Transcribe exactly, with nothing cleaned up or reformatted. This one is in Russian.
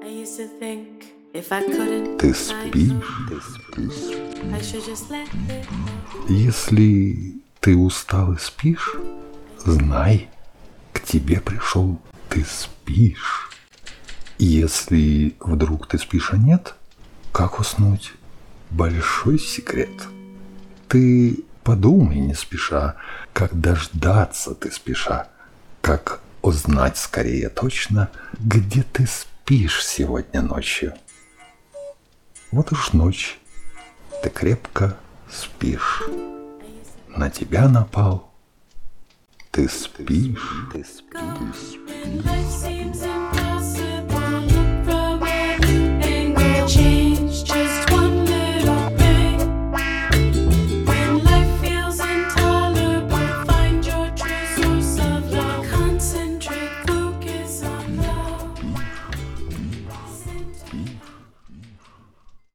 Ты спишь? Если ты устал и спишь, знай, к тебе пришел ты спишь. Если вдруг ты спишь, а нет, как уснуть? Большой секрет. Ты подумай не спеша, как дождаться ты спеша, как узнать скорее точно, где ты спишь сегодня ночью. Вот уж ночь, ты крепко спишь, на тебя напал, ты спишь, ты спишь, ты спишь.